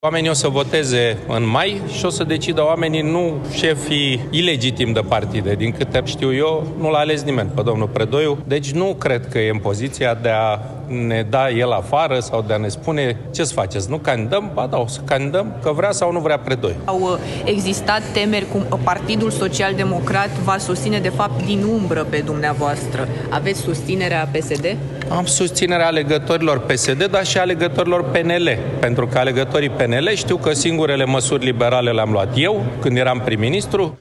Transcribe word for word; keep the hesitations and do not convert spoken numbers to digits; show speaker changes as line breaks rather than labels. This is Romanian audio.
Oamenii o să voteze în mai și o să decidă oamenii, nu șefii ilegitimi de partide. Din câte știu eu, nu l-a ales nimeni pe domnul Predoiu, deci nu cred că e în poziția de a ne da el afară sau de a ne spune ce să faceți. Nu candidăm? Ba da, o să candidăm că vrea sau nu vrea Predoiu.
Au existat temeri cum Partidul Social-Democrat va susține de fapt din umbră pe dumneavoastră. Aveți susținerea P S D?
Am susținerea alegătorilor P S D, dar și alegătorilor P N L, pentru că alegătorii P N L știu că singurele măsuri liberale le-am luat eu când eram prim-ministru.